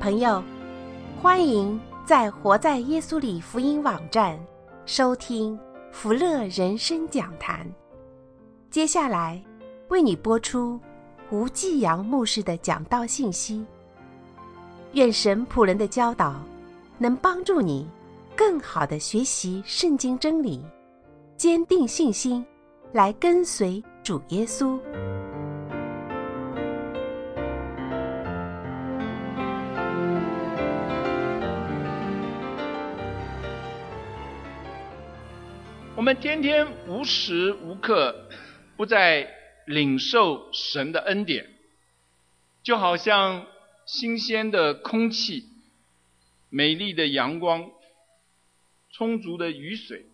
朋友，欢迎在活在耶稣里福音网站收听福乐人生讲坛。接下来为你播出吴继阳牧师的讲道信息。愿神仆人的教导能帮助你更好地学习圣经真理，坚定信心，来跟随主耶稣。 我们天天无时无刻不在领受神的恩典，就好像新鲜的空气、美丽的阳光、充足的雨水、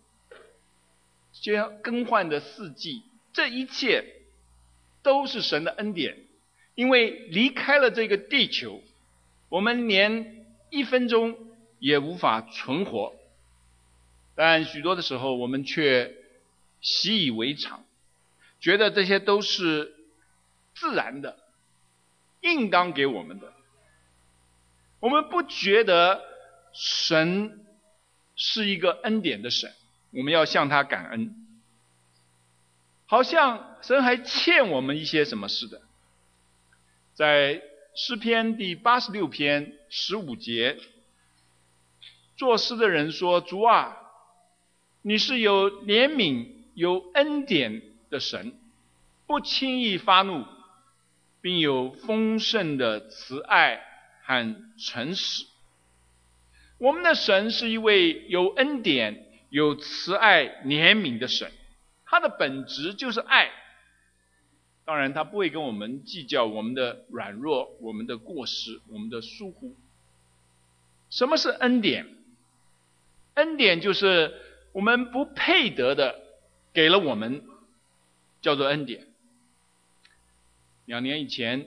更换的四季，这一切都是神的恩典。因为离开了这个地球，我们连1分钟也无法存活，但许多的时候我们却习以为常，觉得这些都是自然的，应当给我们的。我们不觉得神是一个恩典的神，我们要向他感恩，好像神还欠我们一些什么似的。在诗篇第86篇15节，作诗的人说：主啊，你是有怜悯有恩典的神，不轻易发怒，并有丰盛的慈爱和诚实。我们的神是一位有恩典有慈爱怜悯的神，他的本质就是爱。当然他不会跟我们计较我们的软弱、我们的过失、我们的疏忽。什么是恩典？恩典就是我们不配得的给了我们，叫做恩典。2年以前，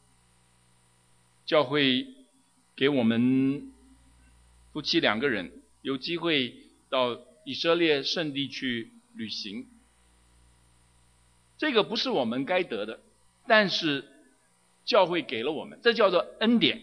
教会给我们夫妻2个人有机会到以色列圣地去旅行。这个不是我们该得的，但是教会给了我们，这叫做恩典。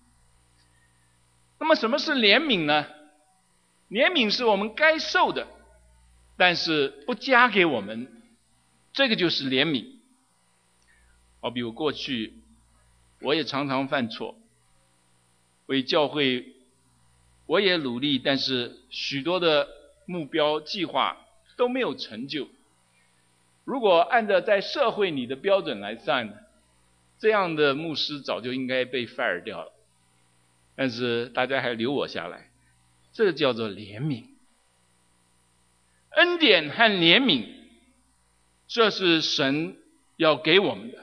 那么什么是怜悯呢？怜悯是我们该受的，但是不加给我们，这个就是怜悯。好比我过去我也常常犯错，为教会我也努力，但是许多的目标计划都没有成就。如果按照在社会里的标准来算，这样的牧师早就应该被 fire 掉了，但是大家还留我下来，这个叫做怜悯。恩典和怜悯，这是神要给我们的。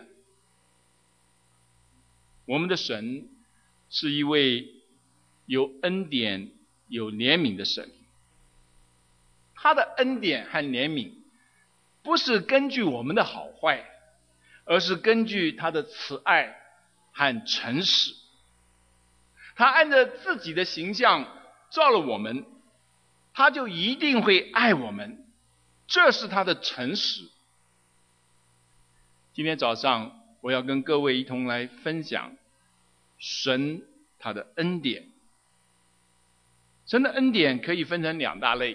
我们的神是一位有恩典有怜悯的神，他的恩典和怜悯不是根据我们的好坏，而是根据他的慈爱和诚实。他按照自己的形象造了我们，他就一定会爱我们，这是他的诚实。今天早上我要跟各位一同来分享神他的恩典。神的恩典可以分成2大类，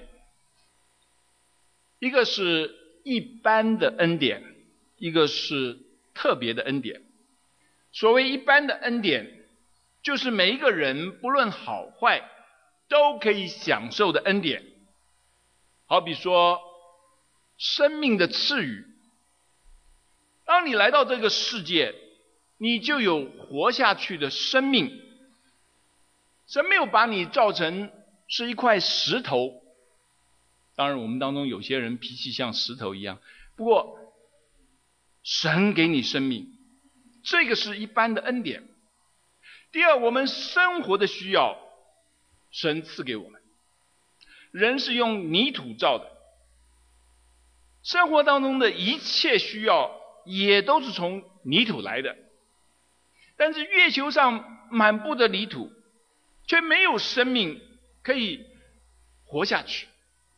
一个是一般的恩典，一个是特别的恩典。所谓一般的恩典，就是每一个人不论好坏都可以享受的恩典。好比说生命的赐予，当你来到这个世界，你就有活下去的生命。神没有把你造成是一块石头，当然我们当中有些人脾气像石头一样，不过神给你生命，这个是一般的恩典。第二，我们生活的需要神赐给我们。人是用泥土造的，生活当中的一切需要也都是从泥土来的，但是月球上满布的泥土却没有生命可以活下去。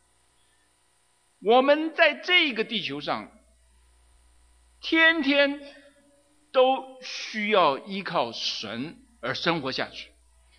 我们在这个地球上天天都需要依靠神而生活下去。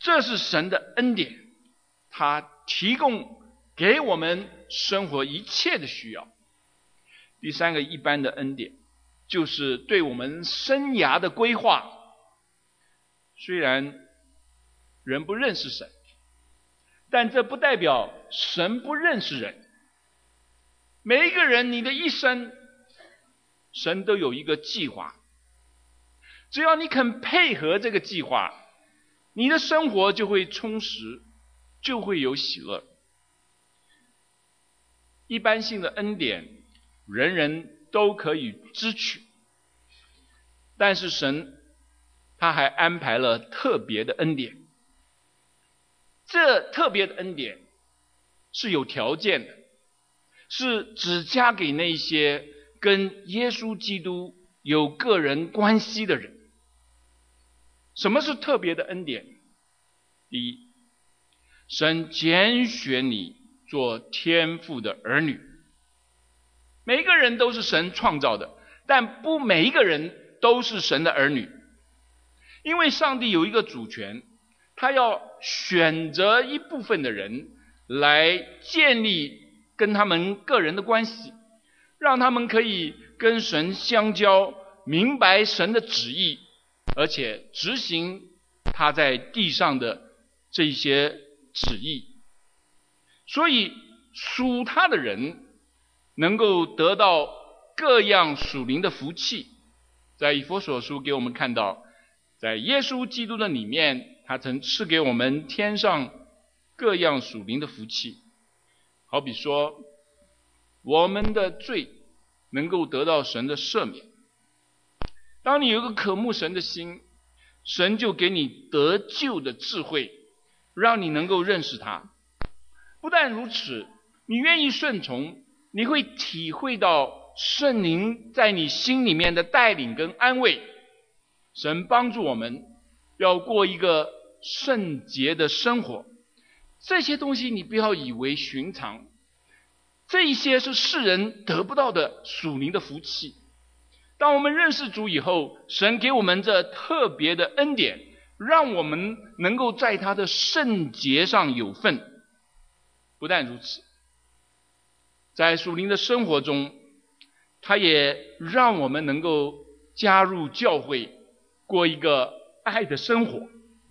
这是神的恩典，他提供给我们生活一切的需要。第三个一般的恩典，就是对我们生涯的规划。虽然人不认识神，但这不代表神不认识人。每一个人，你的一生，神都有一个计划。只要你肯配合这个计划，你的生活就会充实，就会有喜乐。一般性的恩典，人人都可以支取，但是神他还安排了特别的恩典。这特别的恩典是有条件的，是只加给那些跟耶稣基督有个人关系的人。什么是特别的恩典？第一，神拣选你做天父的儿女。每一个人都是神创造的，但不每一个人都是神的儿女。因为上帝有一个主权，他要选择一部分的人来建立跟他们个人的关系，让他们可以跟神相交，明白神的旨意，而且执行他在地上的这些旨意。所以属他的人能够得到各样属灵的福气。在以弗所书给我们看到，在耶稣基督的里面，他曾赐给我们天上各样属灵的福气。好比说，我们的罪能够得到神的赦免。当你有一个渴慕神的心，神就给你得救的智慧，让你能够认识他。不但如此，你愿意顺从，你会体会到圣灵在你心里面的带领跟安慰。神帮助我们要过一个圣洁的生活。这些东西你不要以为寻常，这一些是世人得不到的属灵的福气。当我们认识主以后，神给我们这特别的恩典，让我们能够在他的圣洁上有份。不但如此，在属灵的生活中，他也让我们能够加入教会，过一个爱的生活。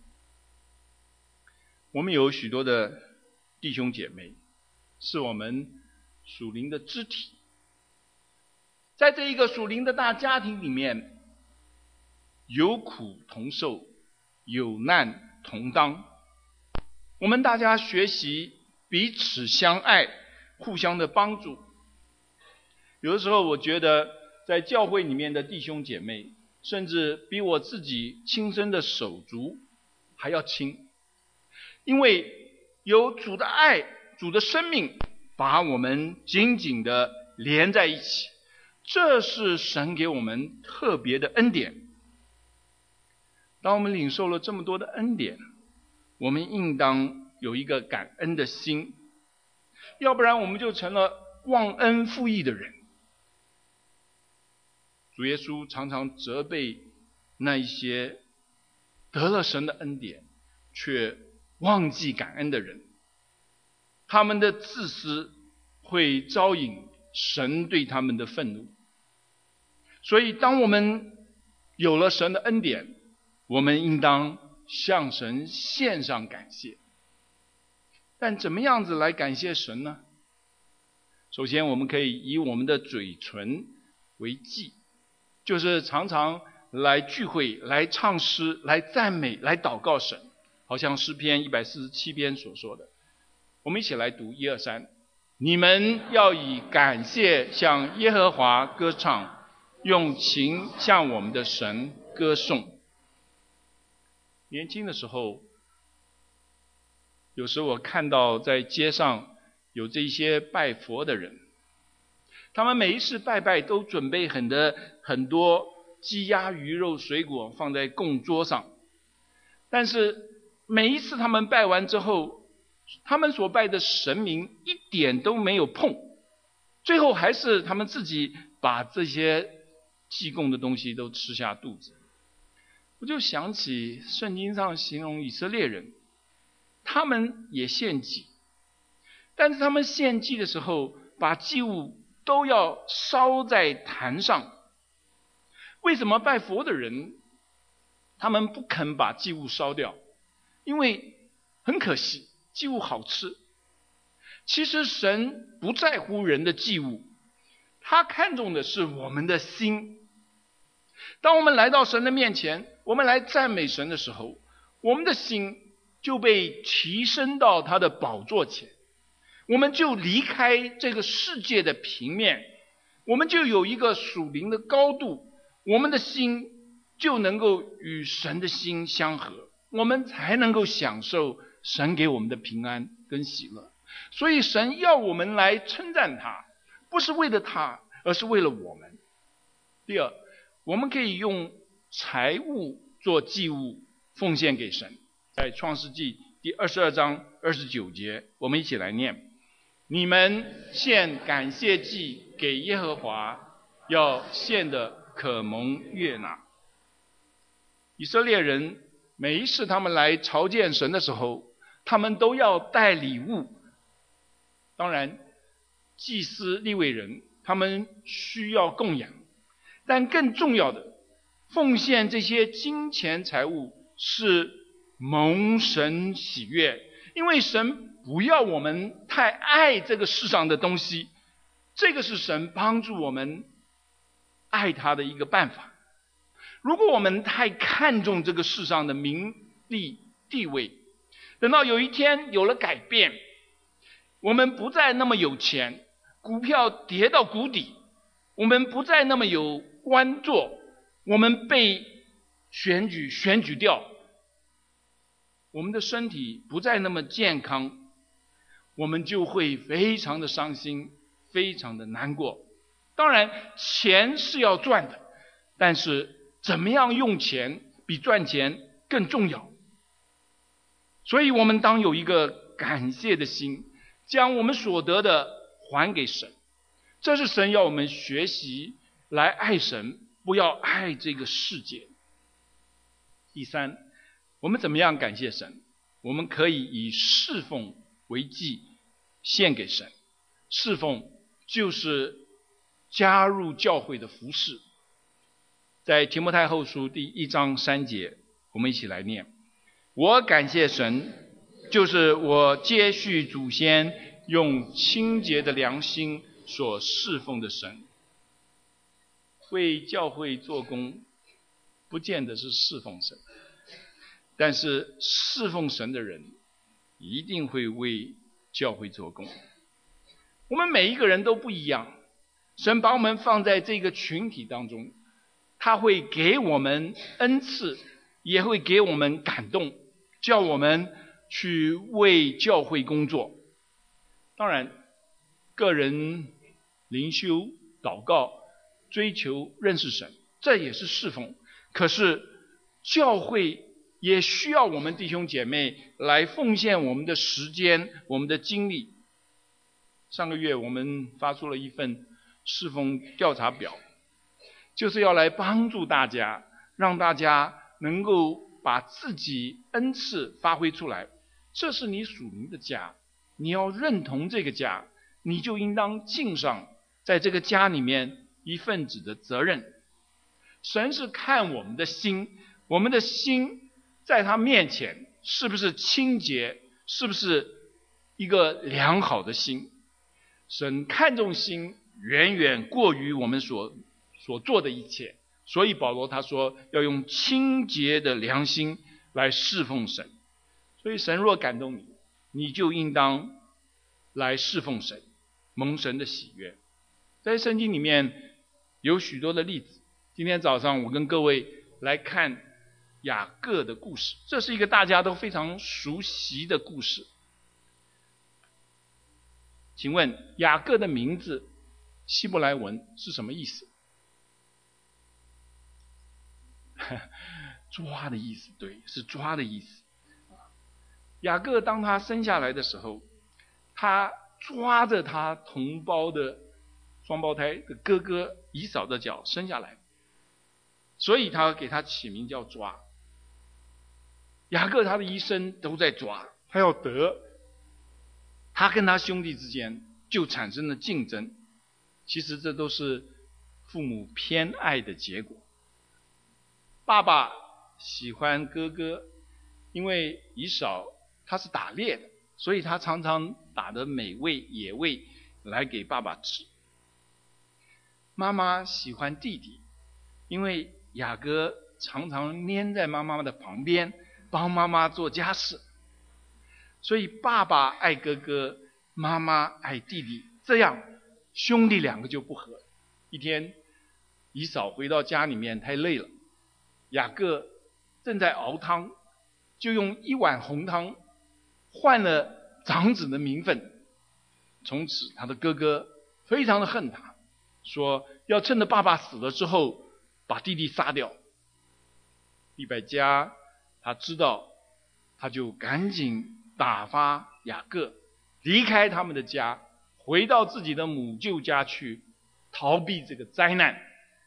我们有许多的弟兄姐妹，是我们属灵的肢体。在这一个属灵的大家庭里面，有苦同受，有难同当。我们大家学习彼此相爱，互相的帮助。有的时候我觉得在教会里面的弟兄姐妹，甚至比我自己亲生的手足还要亲，因为有主的爱，主的生命把我们紧紧的连在一起。这是神给我们特别的恩典。当我们领受了这么多的恩典，我们应当有一个感恩的心，要不然我们就成了忘恩负义的人。主耶稣常常责备那一些得了神的恩典却忘记感恩的人，他们的自私会招引神对他们的愤怒。所以当我们有了神的恩典，我们应当向神献上感谢。但怎么样子来感谢神呢？首先我们可以以我们的嘴唇为祭，就是常常来聚会，来唱诗，来赞美，来祷告神。好像诗篇147篇所说的。我们一起来读1、2、3。你们要以感谢向耶和华歌唱，用琴向我们的神歌颂。年轻的时候，有时我看到在街上有这些拜佛的人，他们每一次拜拜都准备很多鸡鸭鱼肉水果放在供桌上，但是每一次他们拜完之后，他们所拜的神明一点都没有碰，最后还是他们自己把这些祭供的东西都吃下肚子。我就想起圣经上形容以色列人， 他们也献祭，但是他们献祭的时候，把祭物都要烧在坛上。为什么拜佛的人他们不肯把祭物烧掉？因为很可惜，祭物好吃。其实神不在乎人的祭物，他看重的是我们的心。当我们来到神的面前，我们来赞美神的时候，我们的心就被提升到他的宝座前，我们就离开这个世界的平面，我们就有一个属灵的高度，我们的心就能够与神的心相合，我们才能够享受神给我们的平安跟喜乐。所以神要我们来称赞他，不是为了他，而是为了我们。第二，我们可以用财物做祭物奉献给神。在创世纪第22章29节，我们一起来念：你们献感谢祭给耶和华，要献的可蒙悦纳。以色列人每一次他们来朝见神的时候，他们都要带礼物。当然祭司利未人他们需要供养，但更重要的，奉献这些金钱财物是蒙神喜悦，因为神不要我们太爱这个世上的东西，这个是神帮助我们爱他的一个办法。如果我们太看重这个世上的名利地位，等到有一天有了改变，我们不再那么有钱，股票跌到谷底，我们不再那么有官做，我们被选举掉，我们的身体不再那么健康，我们就会非常的伤心，非常的难过。当然钱是要赚的，但是怎么样用钱比赚钱更重要。所以我们当有一个感谢的心，将我们所得的还给神。这是神要我们学习来爱神，不要爱这个世界。第三，我们怎么样感谢神？我们可以以侍奉为祭献给神。侍奉就是加入教会的服事。在提摩太后书第1章3节，我们一起来念：我感谢神，就是我接续祖先用清洁的良心所侍奉的神。为教会做工不见得是侍奉神，但是侍奉神的人一定会为教会做工。我们每一个人都不一样，神把我们放在这个群体当中，他会给我们恩赐，也会给我们感动，叫我们去为教会工作。当然个人灵修祷告追求认识神，这也是侍奉。可是教会也需要我们弟兄姐妹来奉献我们的时间，我们的精力。上个月我们发出了一份侍奉调查表，就是要来帮助大家，让大家能够把自己恩赐发挥出来。这是你属灵的家，你要认同这个家，你就应当尽上在这个家里面一份子的责任。神是看我们的心，我们的心在他面前是不是清洁，是不是一个良好的心。神看重心远远过于我们所做的一切，所以保罗他说要用清洁的良心来侍奉神。所以神若感动你，你就应当来侍奉神，蒙神的喜悦。在圣经里面有许多的例子，今天早上我跟各位来看雅各的故事，这是一个大家都非常熟悉的故事。请问雅各的名字希伯来文是什么意思？抓的意思，对，是抓的意思。雅各当他生下来的时候，他抓着他同胞的双胞胎的哥哥以扫的脚生下来，所以他给他起名叫抓。雅各他的一生都在抓， 他要得，他跟他兄弟之间就产生了竞争。其实这都是父母偏爱的结果。爸爸喜欢哥哥，因为以扫他是打猎的，所以他常常打的美味野味来给爸爸吃。妈妈喜欢弟弟，因为雅各常常黏在妈妈的旁边，帮妈妈做家事。所以爸爸爱哥哥，妈妈爱弟弟，这样兄弟两个就不和。一天，以扫回到家里面太累了，雅各正在熬汤，就用1碗红汤换了长子的名分。从此他的哥哥非常的恨他，说要趁着爸爸死了之后把弟弟杀掉。利百加他知道，他就赶紧打发雅各离开他们的家，回到自己的母舅家去，逃避这个灾难。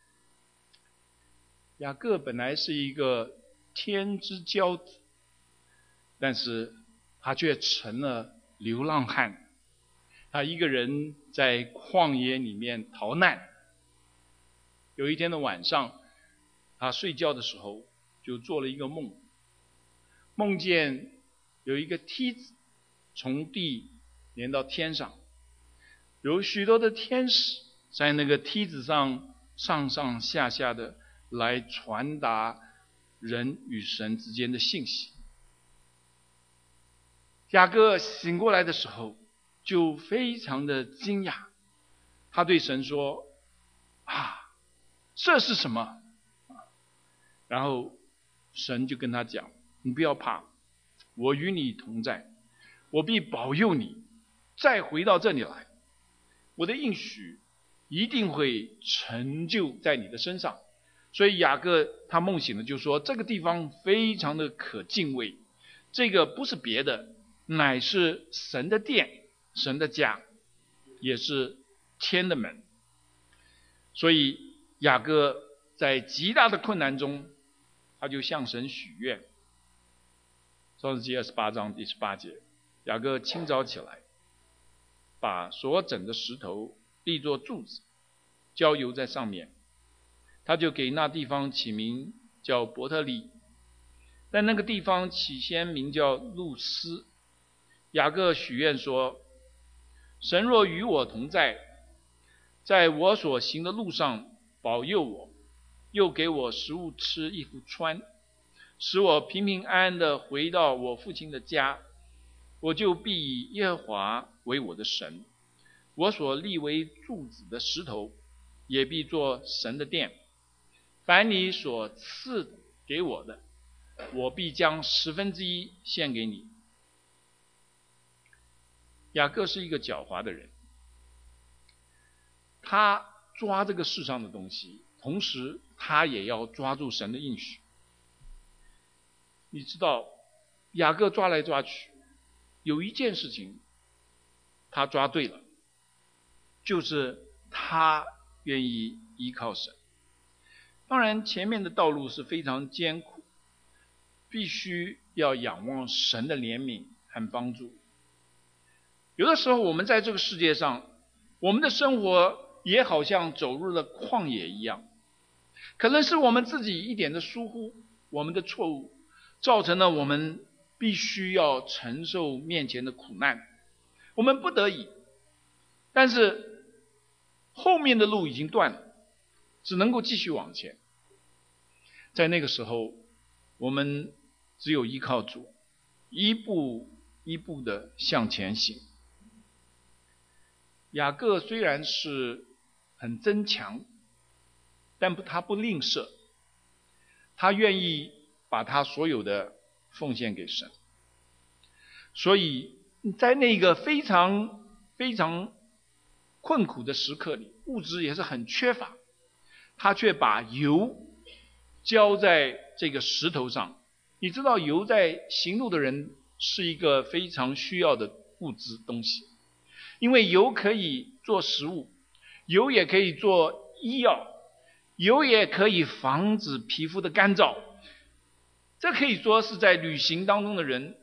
雅各本来是一个天之骄子，但是他却成了流浪汉。他一个人在旷野里面逃难。有一天的晚上，他睡觉的时候就做了一个梦，梦见有一个梯子从地连到天上，有许多的天使在那个梯子上上上下下的来传达人与神之间的信息。雅各醒过来的时候就非常的惊讶，他对神说：这是什么？然后神就跟他讲：你不要怕，我与你同在，我必保佑你再回到这里来，我的应许一定会成就在你的身上。所以雅各他梦醒了，就说这个地方非常的可敬畏，这个不是别的，乃是神的殿，神的家，也是天的门。所以雅各在极大的困难中，他就向神许愿。创世纪28章第18节，雅各清早起来，把所整的石头立作柱子，浇油在上面，他就给那地方起名叫伯特利，但那个地方起先名叫路斯。雅各许愿说：神若与我同在，在我所行的路上保佑我，又给我食物吃，衣服穿，使我平平安安地回到我父亲的家，我就必以耶和华为我的神，我所立为柱子的石头也必做神的殿。凡你所赐给我的，我必将1/10献给你。雅各是一个狡猾的人，他抓这个世上的东西，同时他也要抓住神的应许。你知道，雅各抓来抓去，有一件事情他抓对了，就是他愿意依靠神。当然前面的道路是非常艰苦，必须要仰望神的怜悯和帮助。有的时候我们在这个世界上，我们的生活也好像走入了旷野一样，可能是我们自己一点的疏忽，我们的错误，造成了我们必须要承受面前的苦难，我们不得已，但是后面的路已经断了，只能够继续往前。在那个时候，我们只有依靠主，一步一步的向前行。雅各虽然是很争强，但他不吝啬，他愿意把他所有的奉献给神。所以在那个非常非常困苦的时刻里，物质也是很缺乏，他却把油浇在这个石头上。你知道油在行路的人是一个非常需要的物质东西，因为油可以做食物，油也可以做医药，油也可以防止皮肤的干燥。这可以说是在旅行当中的人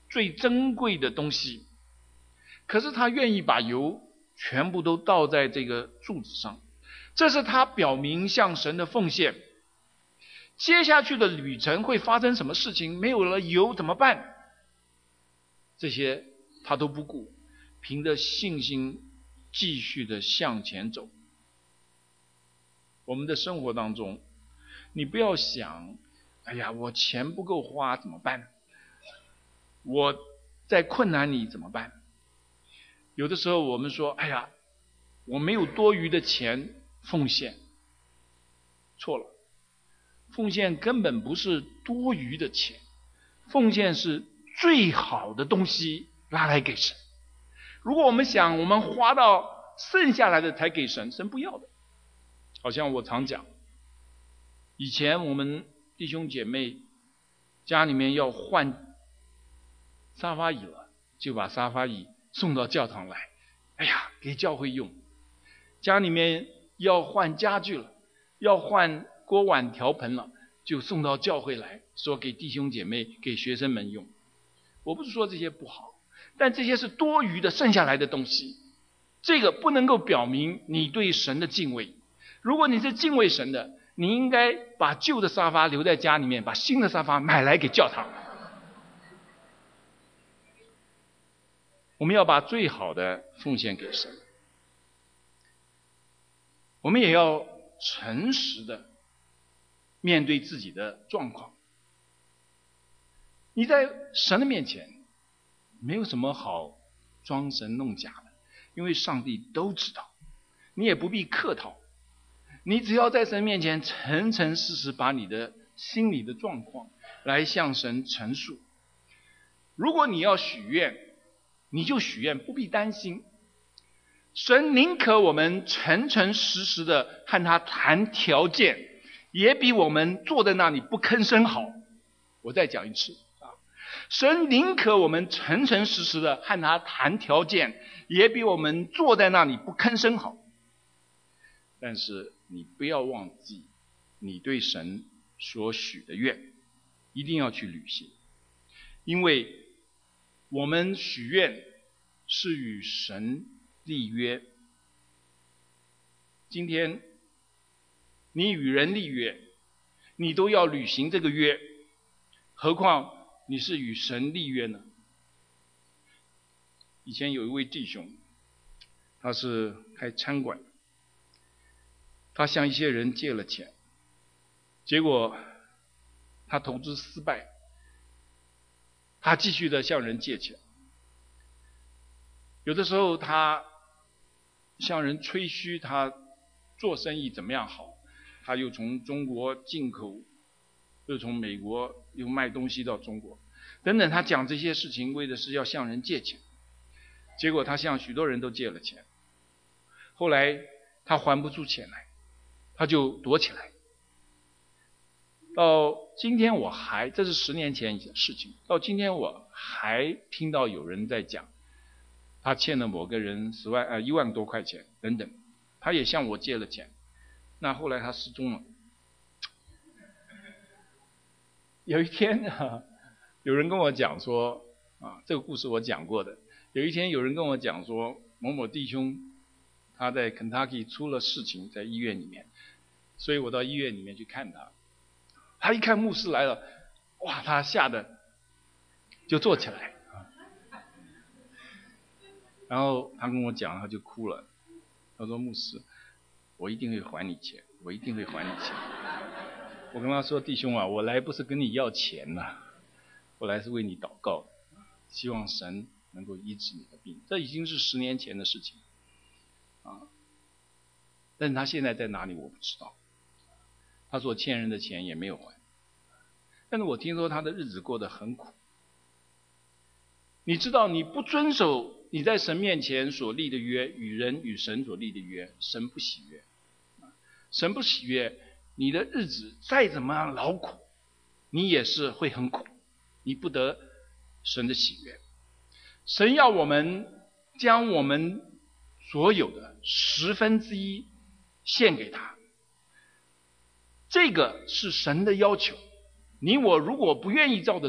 最珍贵的东西，可是他愿意把油全部都倒在这个柱子上，这是他表明向神的奉献。接下去的旅程会发生什么事情？没有了油怎么办？这些他都不顾，凭着信心继续的向前走。我们的生活当中，你不要想，哎呀，我钱不够花怎么办？我在困难里怎么办？有的时候我们说，哎呀，我没有多余的钱奉献。错了，奉献根本不是多余的钱，奉献是最好的东西拿来给神。如果我们想我们花到剩下来的才给神，神不要的。好像我常讲，以前我们弟兄姐妹家里面要换沙发椅了，就把沙发椅送到教堂来，哎呀，给教会用。家里面要换家具了，要换锅碗瓢盆了，就送到教会来，说给弟兄姐妹给学生们用。我不是说这些不好，但这些是多余的剩下来的东西，这个不能够表明你对神的敬畏。如果你是敬畏神的，你应该把旧的沙发留在家里面，把新的沙发买来给教堂。我们要把最好的奉献给神，我们也要诚实的面对自己的状况。你在神的面前没有什么好装神弄假的，因为上帝都知道，你也不必客套，你只要在神面前诚诚实实把你的心里的状况来向神陈述。如果你要许愿，你就许愿，不必担心。神宁可我们诚诚实实的和他谈条件，也比我们坐在那里不吭声好。我再讲一次啊，神宁可我们诚诚实实的和他谈条件，也比我们坐在那里不吭声好。但是你不要忘记，你对神所许的愿一定要去履行，因为我们许愿是与神立约。今天你与人立约，你都要履行这个约，何况你是与神立约呢？以前有一位弟兄，他是开餐馆，他向一些人借了钱，结果他投资失败，他继续的向人借钱。有的时候他向人吹嘘他做生意怎么样好，他又从中国进口，又从美国又卖东西到中国等等，他讲这些事情为的是要向人借钱。结果他向许多人都借了钱，后来他还不出钱来，他就躲起来。到今天这是10年前的事情，到今天我还听到有人在讲，他欠了某个人1万多块钱等等，他也向我借了钱，那后来他失踪了。有一天有人跟我讲说这个故事我讲过的。有一天有人跟我讲说，某某弟兄他在 Kentucky 出了事情，在医院里面，所以我到医院里面去看他。他一看牧师来了，哇，他吓得就坐起来，然后他跟我讲，他就哭了。他说：“牧师，我一定会还你钱，我一定会还你钱。”我跟他说：“弟兄啊，我来不是跟你要钱呐，我来是为你祷告，希望神能够医治你的病。”这已经是10年前的事情但是他现在在哪里我不知道。他所欠人的钱也没有还，但是我听说他的日子过得很苦。你知道，你不遵守你在神面前所立的约，与人与神所立的约，神不喜悦。神不喜悦，你的日子再怎么样劳苦，你也是会很苦，你不得神的喜悦。神要我们将我们所有的1/10献给他，这个是神的要求。你我如果不愿意照着做，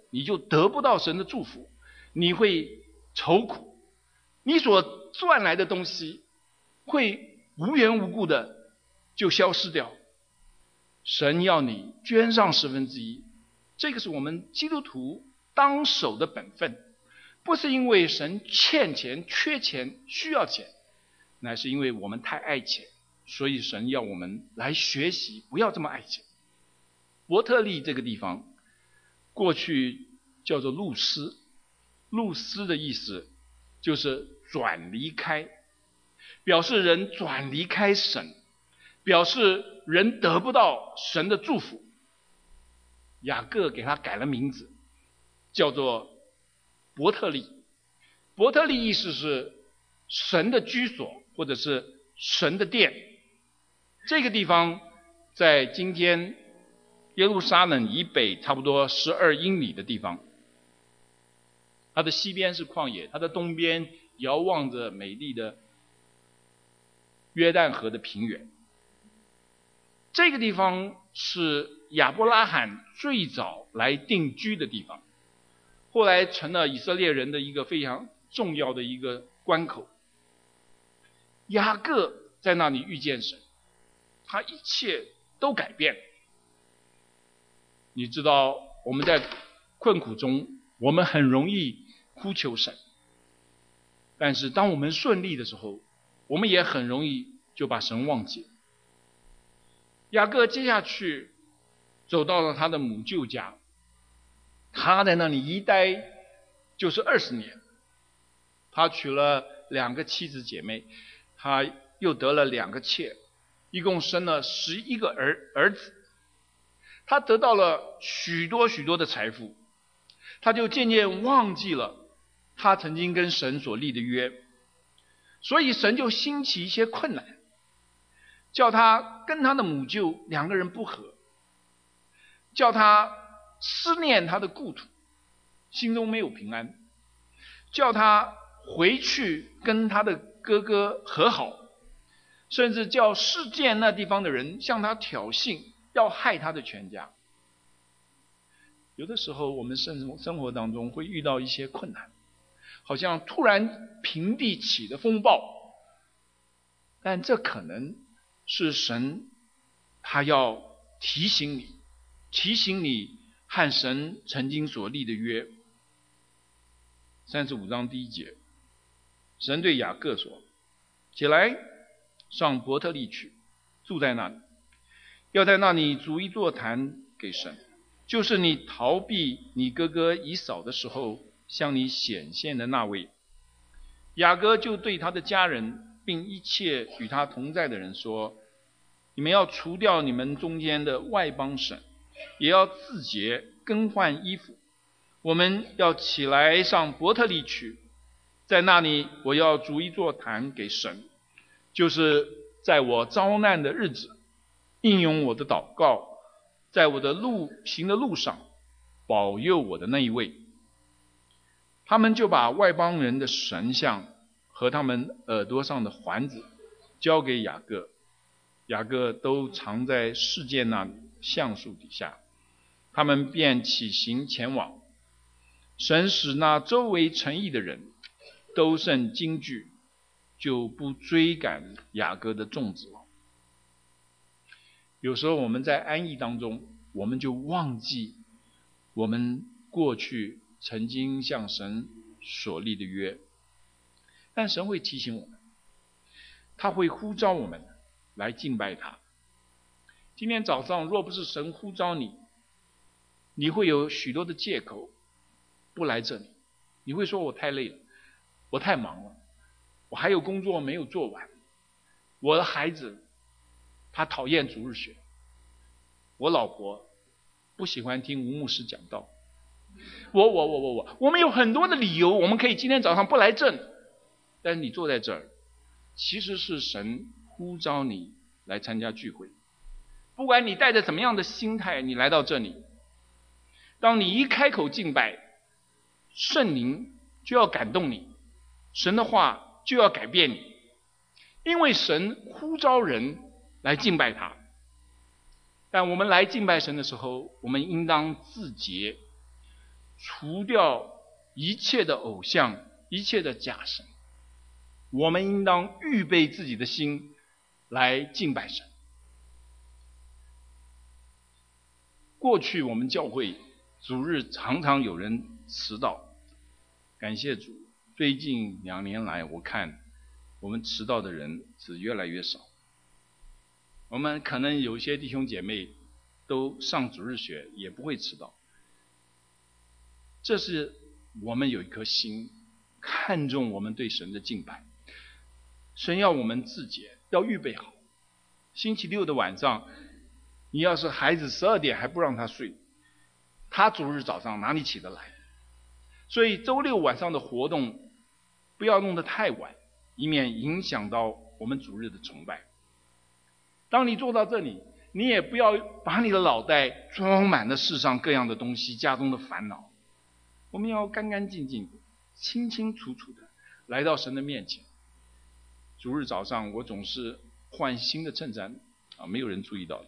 你就得不到神的祝福，你会愁苦，你所赚来的东西会无缘无故的就消失掉。神要你捐上1/10，这个是我们基督徒当守的本分，不是因为神欠钱、缺钱、需要钱，乃是因为我们太爱钱，所以神要我们来学习不要这么爱钱。伯特利这个地方过去叫做路斯，路斯的意思就是转离开，表示人转离开神，表示人得不到神的祝福。雅各给他改了名字，叫做伯特利。伯特利意思是神的居所，或者是神的殿。这个地方在今天耶路撒冷以北差不多12英里的地方，它的西边是旷野，它的东边遥望着美丽的约旦河的平原。这个地方是亚伯拉罕最早来定居的地方，后来成了以色列人的一个非常重要的一个关口。雅各在那里遇见神，他一切都改变了。你知道我们在困苦中，我们很容易呼求神，但是当我们顺利的时候，我们也很容易就把神忘记了。雅各接下去走到了他的母舅家，他在那里一待就是20年。他娶了2个妻子姐妹，他又得了2个妾，一共生了11个儿子。他得到了许多许多的财富，他就渐渐忘记了他曾经跟神所立的约，所以神就兴起一些困难，叫他跟他的母舅2个人不和，叫他思念他的故土，心中没有平安，叫他回去跟他的哥哥和好，甚至叫世界那地方的人向他挑衅，要害他的全家。有的时候我们生活当中会遇到一些困难，好像突然平地起的风暴，但这可能是神他要提醒你和神曾经所立的约。35章第1节，神对雅各说：起来，上伯特利去，住在那里，要在那里筑一座坛给神，就是你逃避你哥哥以扫的时候向你显现的那位。雅各就对他的家人并一切与他同在的人说：你们要除掉你们中间的外邦神，也要自洁，更换衣服。我们要起来上伯特利去，在那里我要筑一座坛给神，就是在我遭难的日子应用我的祷告，在我的行的路上保佑我的那一位。他们就把外邦人的神像和他们耳朵上的环子交给雅各，雅各都藏在世界那橡树底下。他们便起行前往。神使那周围城邑的人都甚惊惧，就不追赶雅各的众子了。有时候我们在安逸当中，我们就忘记我们过去曾经向神所立的约，但神会提醒我们，他会呼召我们来敬拜他。今天早上若不是神呼召你，你会有许多的借口不来这里。你会说我太累了，我太忙了，我还有工作没有做完，我的孩子他讨厌主日学，我老婆不喜欢听吴牧师讲道，我们有很多的理由，我们可以今天早上不来这里。但是你坐在这儿，其实是神呼召你来参加聚会。不管你带着怎么样的心态你来到这里，当你一开口敬拜，圣灵就要感动你，神的话就要改变你，因为神呼召人来敬拜他。但我们来敬拜神的时候，我们应当自洁， 除掉一切的偶像，一切的假神。我们应当预备自己的心来敬拜神。过去我们教会主日常常有人迟到，感谢主，最近2年来我看我们迟到的人是越来越少。我们可能有些弟兄姐妹都上主日学，也不会迟到。这是我们有一颗心看重我们对神的敬拜。神要我们自洁，要预备好。星期六的晚上，你要是孩子12点还不让他睡，他主日早上哪里起得来？所以周六晚上的活动不要弄得太晚，以免影响到我们主日的崇拜。当你做到这里，你也不要把你的脑袋装满了世上各样的东西，家中的烦恼。我们要干干净净的，清清楚楚的来到神的面前。主日早上我总是换新的衬衫没有人注意到了，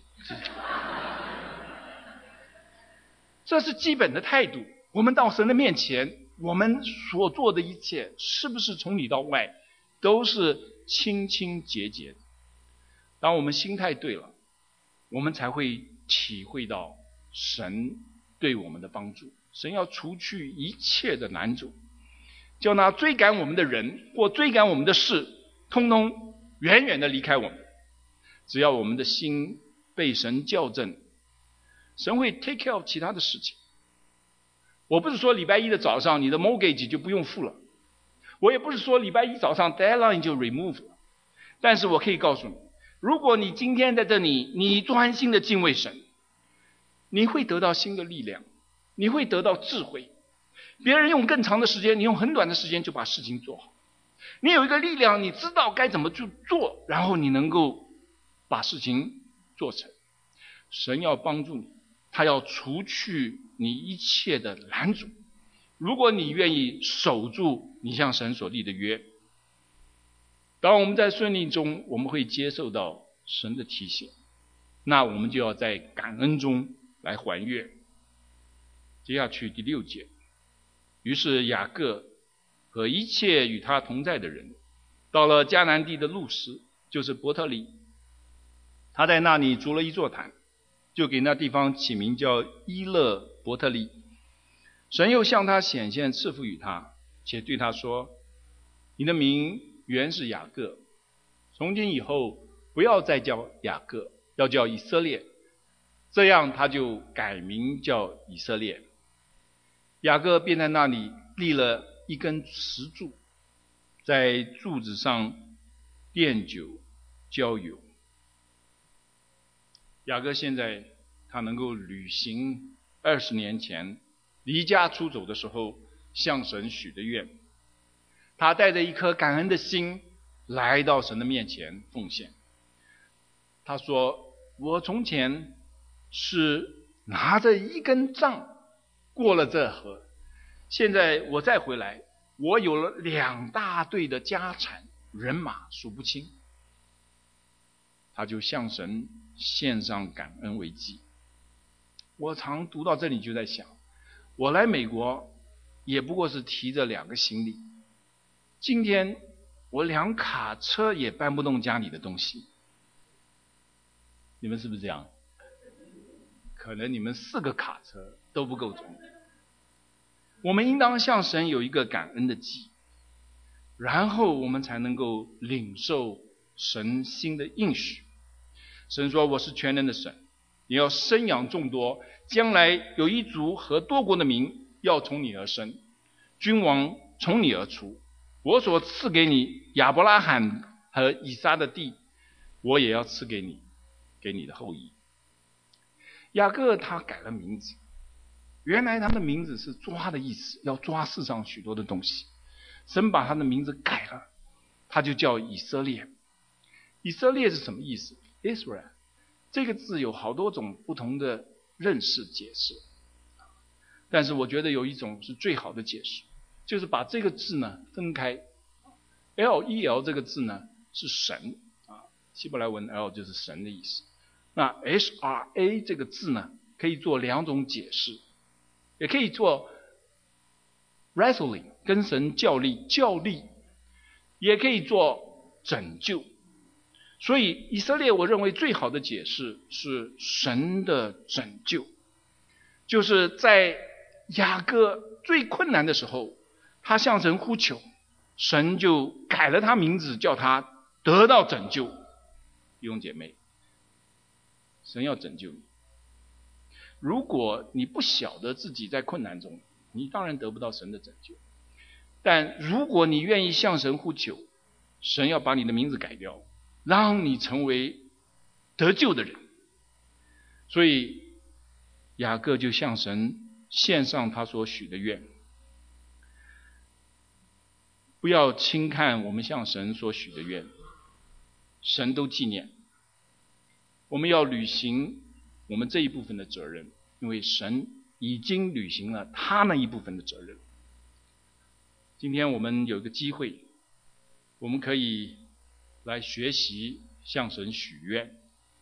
这是基本的态度。我们到神的面前，我们所做的一切是不是从里到外都是清清洁洁的？当我们心态对了，我们才会体会到神对我们的帮助。神要除去一切的拦阻，叫那追赶我们的人或追赶我们的事通通远远的离开我们。只要我们的心被神校正，神会 take care of 其他的事情。我不是说礼拜一的早上你的 mortgage 就不用付了，我也不是说礼拜一早上 deadline 就 remove 了，但是我可以告诉你，如果你今天在这里，你专心的敬畏神，你会得到新的力量，你会得到智慧。别人用更长的时间，你用很短的时间就把事情做好。你有一个力量，你知道该怎么去做，然后你能够把事情做成。神要帮助你，他要除去你一切的拦阻。如果你愿意守住你向神所立的约，当我们在顺利中，我们会接受到神的提醒，那我们就要在感恩中来还愿。接下去第6节，于是雅各和一切与他同在的人，到了迦南地的路斯，就是伯特利，他在那里筑了一座坛，就给那地方起名叫伊勒伯特利。神又向他显现，赐福与他，且对他说：你的名原是雅各，从今以后不要再叫雅各，要叫以色列。这样他就改名叫以色列。雅各便在那里立了一根石柱，在柱子上奠酒浇油。雅各现在他能够履行20年前离家出走的时候向神许的愿，他带着一颗感恩的心来到神的面前奉献。他说：我从前是拿着一根杖过了这河，现在我再回来，我有了2大队的家产，人马数不清。他就向神献上感恩为祭。我常读到这里就在想，我来美国也不过是提着2个行李，今天我2卡车也搬不动家里的东西。你们是不是这样？可能你们4个卡车都不够重。我们应当向神有一个感恩的祭，然后我们才能够领受神新的应许。神说：我是全能的神，你要生养众多，将来有一族和多国的民要从你而生，君王从你而出。我所赐给你亚伯拉罕和以撒的地，我也要赐给你，给你的后裔。雅各他改了名字，原来他的名字是抓的意思，要抓世上许多的东西。神把他的名字改了，他就叫以色列。以色列是什么意思？ Israel 这个字有好多种不同的认识解释，但是我觉得有一种是最好的解释，就是把这个字呢分开。 L-E-L 这个字呢是神希伯来文 L 就是神的意思。那 S-R-A 这个字呢可以做2种解释。 也可以做 wrestling 跟神较力，也可以做拯救。所以以色列我认为最好的解释是神的拯救，就是在雅各最困难的时候，他向神呼求，神就改了他名字，叫他得到拯救。弟兄姐妹，神要拯救你。如果你不晓得自己在困难中，你当然得不到神的拯救。但如果你愿意向神呼求，神要把你的名字改掉，让你成为得救的人。所以雅各就向神献上他所许的愿。不要轻看我们向神所许的愿，神都纪念。我们要履行我们这一部分的责任，因为神已经履行了他那一部分的责任。今天我们有一个机会，我们可以来学习向神许愿。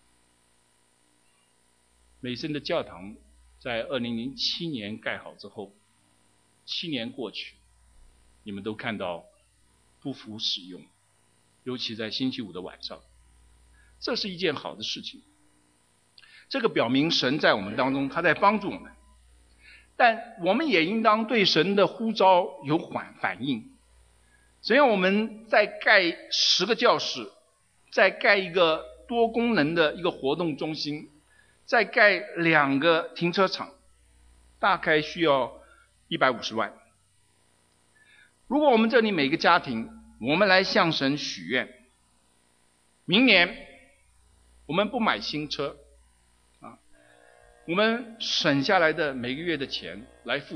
美森的教堂在2007年盖好之后，7年过去，你们都看到不敷使用，尤其在星期五的晚上，这是一件好的事情。这个表明神在我们当中，他在帮助我们。但我们也应当对神的呼召有反应。只要我们再盖10个教室，再盖一个多功能的一个活动中心，再盖2个停车场，大概需要150万。如果我们这里每个家庭，我们来向神许愿，明年我们不买新车，我们省下来的每个月的钱来付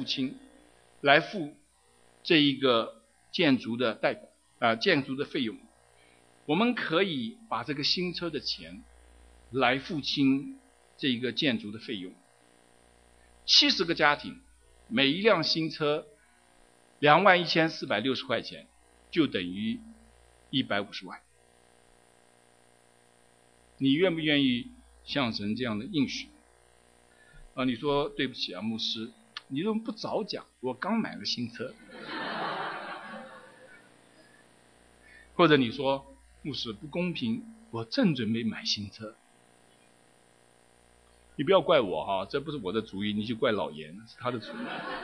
这一个建筑的建筑的费用，我们可以把这个新车的钱来付清这一个建筑的费用。70个家庭，每一辆新车21460块钱，就等于150万。你愿不愿意向神这样的应许？你说对不起啊，牧师，你怎么不早讲？我刚买了新车。或者你说牧师不公平，我正准备买新车。你不要怪我哈，这不是我的主意，你就怪老严，是他的主意。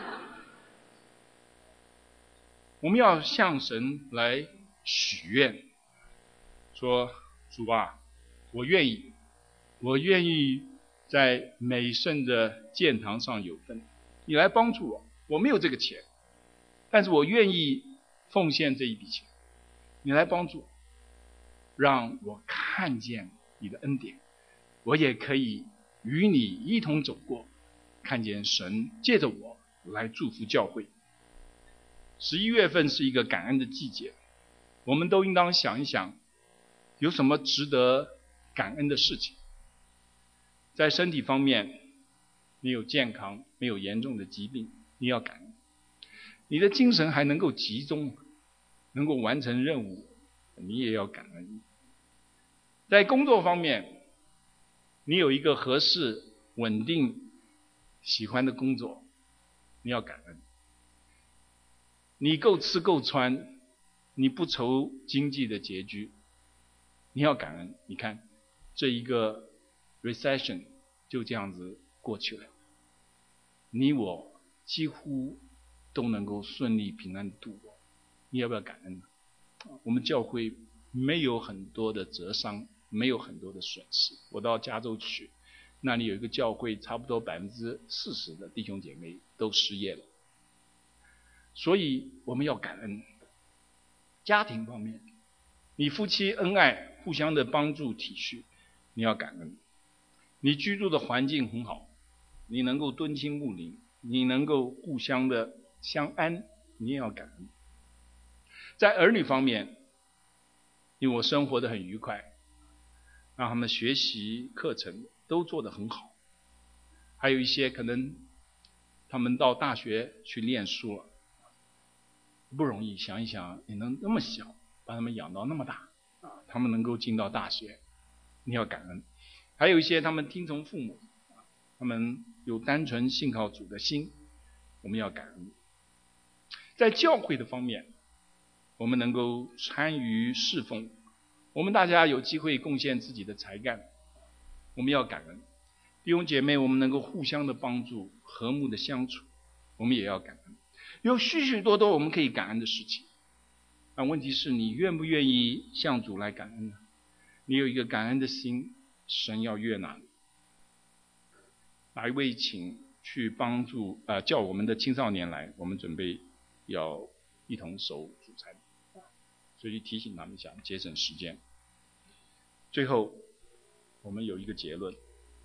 我们要向神来许愿，说主啊，我愿意在美圣的建堂上有份，你来帮助我。我没有这个钱，但是我愿意奉献这一笔钱，你来帮助我，让我看见你的恩典，我也可以与你一同走过，看见神借着我来祝福教会。11月份是一个感恩的季节，我们都应当想一想，有什么值得感恩的事情。在身体方面，你有健康，没有严重的疾病，你要感恩。你的精神还能够集中，能够完成任务，你也要感恩。在工作方面，你有一个合适、稳定、喜欢的工作，你要感恩。你够吃够穿，你不愁经济的拮据，你要感恩。你看，这一个 recession 就这样子过去了，你我几乎都能够顺利平安度过，你要不要感恩呢？我们教会没有很多的折伤，没有很多的损失。我到加州去，那里有一个教会，差不多40%的弟兄姐妹都失业了，所以我们要感恩。家庭方面，你夫妻恩爱，互相的帮助体恤，你要感恩。你居住的环境很好，你能够敦亲睦邻，你能够互相的相安，你也要感恩。在儿女方面，因为我生活得很愉快，让他们学习课程都做得很好，还有一些可能他们到大学去念书了，不容易。想一想，你能那么小把他们养到那么大，他们能够进到大学，你要感恩。还有一些他们听从父母，他们有单纯信靠主的心， 我们要感恩。在教会的方面，我们能够参与侍奉，我们大家有机会贡献自己的才干，我们要感恩。弟兄姐妹，我们能够互相的帮助，和睦的相处，我们也要感恩。有许许多多我们可以感恩的事情，但问题是你愿不愿意向主来感恩呢？你有一个感恩的心，神要悦纳你。哪一位请去帮助叫我们的青少年来，我们准备要一同守主餐，所以提醒他们一下，节省时间。最后我们有一个结论，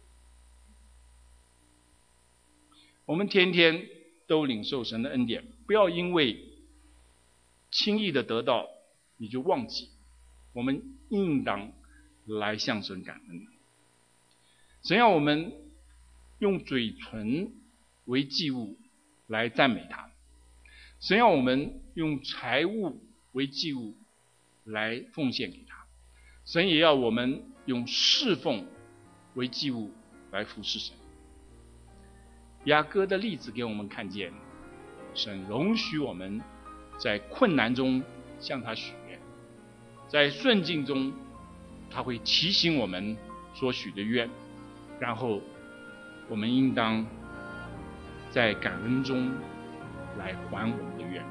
我们天天都领受神的恩典，不要因为轻易的得到你就忘记，我们应当来向神感恩。神要我们用嘴唇为祭物来赞美他，神要我们用财物为祭物来奉献给他，神也要我们用侍奉为祭物来服侍神。雅各的例子给我们看见，神容许我们在困难中向他许愿，在顺境中他会提醒我们所许的愿，然后我们应当在感恩中来还我们的愿。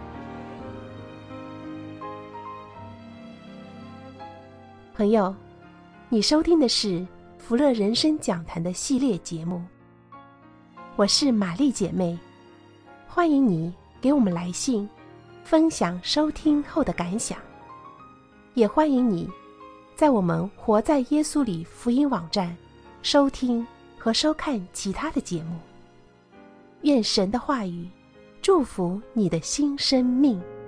朋友，你收听的是福乐人生讲坛的系列节目，我是玛丽姐妹，欢迎你给我们来信分享收听后的感想，也欢迎你在我们活在耶稣里福音网站收听和收看其他的节目。愿神的话语祝福你的新生命。